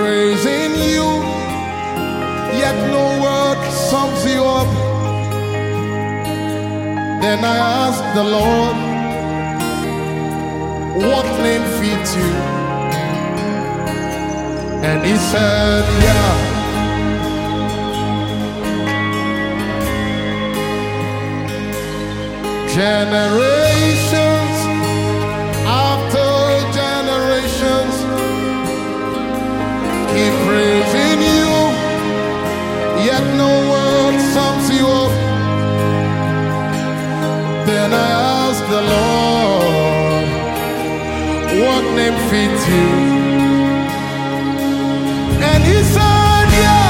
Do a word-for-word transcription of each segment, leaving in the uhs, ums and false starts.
praising you, yet no word sums you up. Then I asked the Lord, what name fits you? And he said, yeah. Generations after generations keep praising you, yet no word sums you up. Then I asked the Lord, what name fits you? And he said, yeah.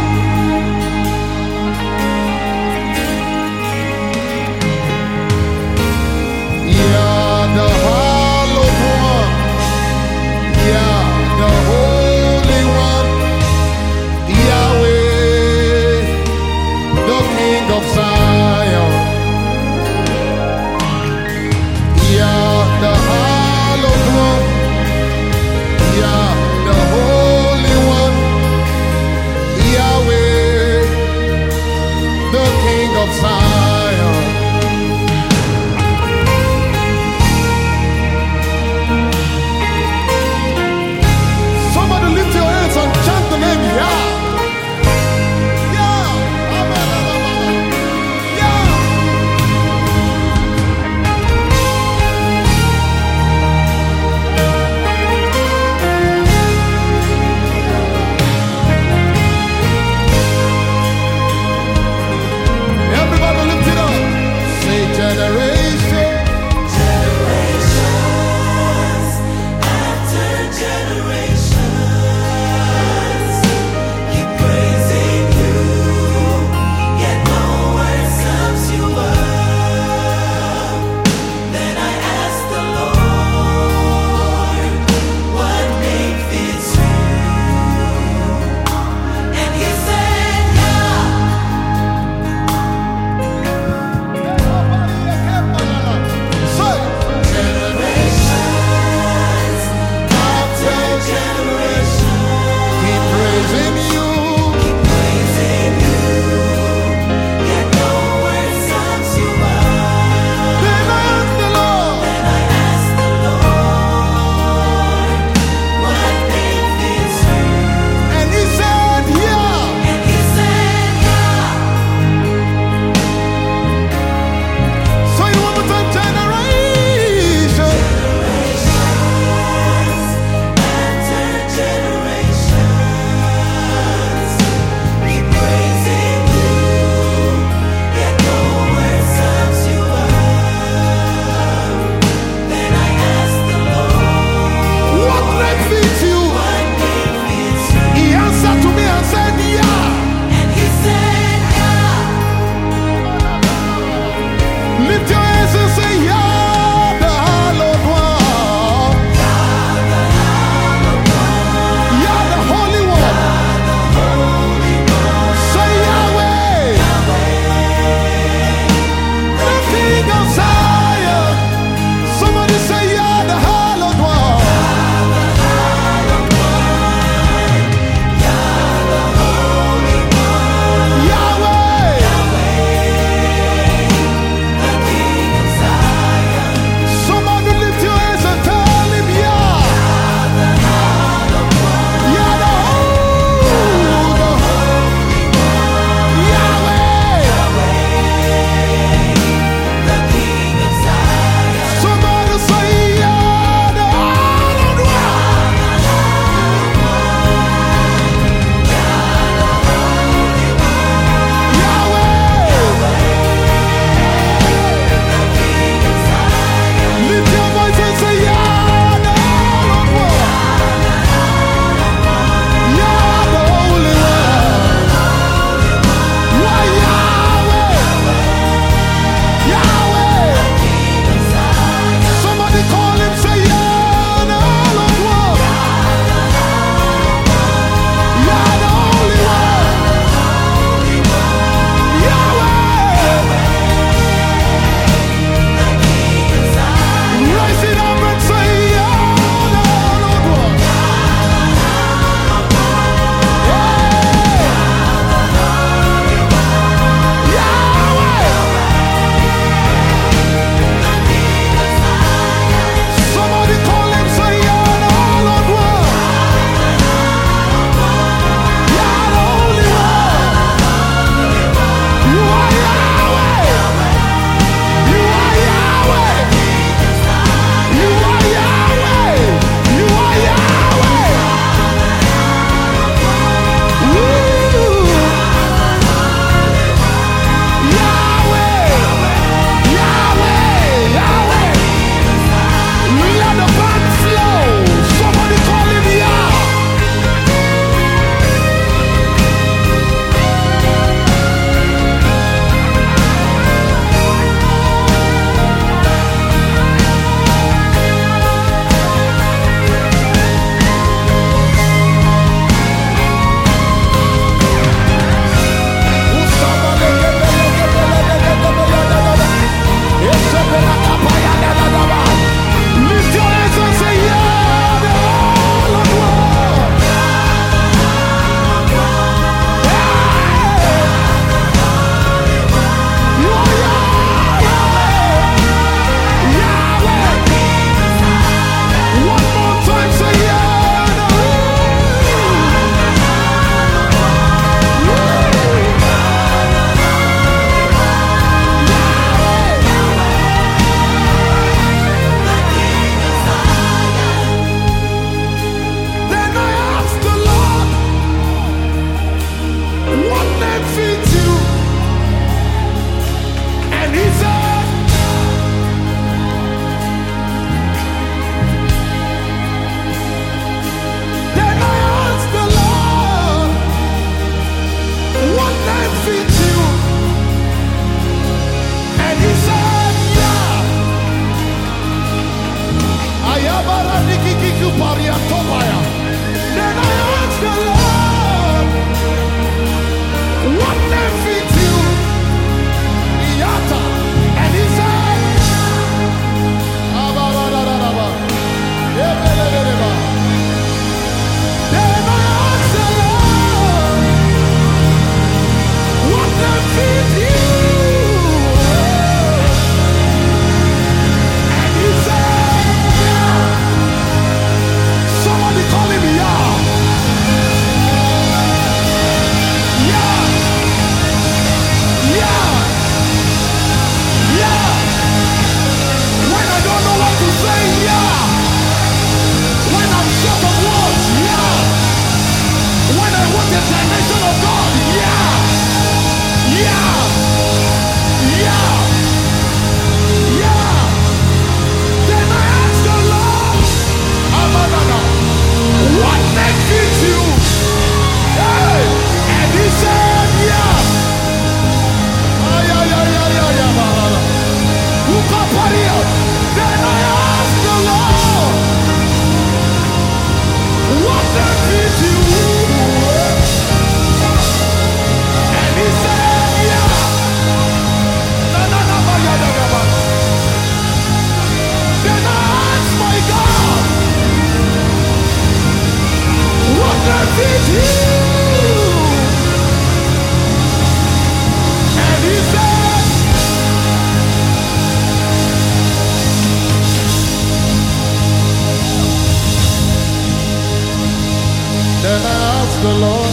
Yeah, the hallowed one. Yeah, the holy one. Yahweh, the King of Zion. Yeah, the hallowed one. dimension of God. Yeah. Yeah. Yeah. Yeah. Then I asked the Lord, Amanana, what name fits you? Hey. And he said, yeah. Ah, yeah, yeah, yeah, yeah, yeah. Who can party out? Then I asked the Lord, what name fits you? And he said, yeah. Na, na, na, ma, ya, da, da, ba. Then I asked my God, what name fits you? And he said, then I asked the Lord,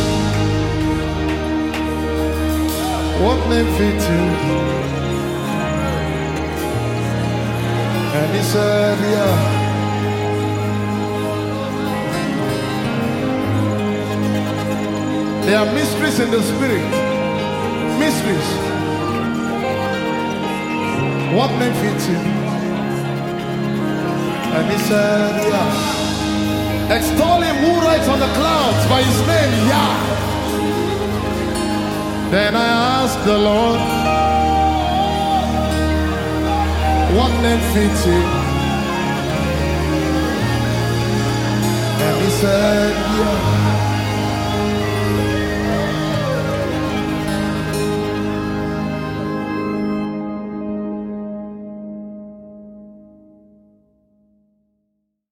what name fits you? And he said, yeah. There are mysteries in the spirit. Mysteries. What name fits you? And he said, yeah. Extol him who rides on the clouds by his name, Yah. Then I asked the Lord, what name fits you? And he said, yeah.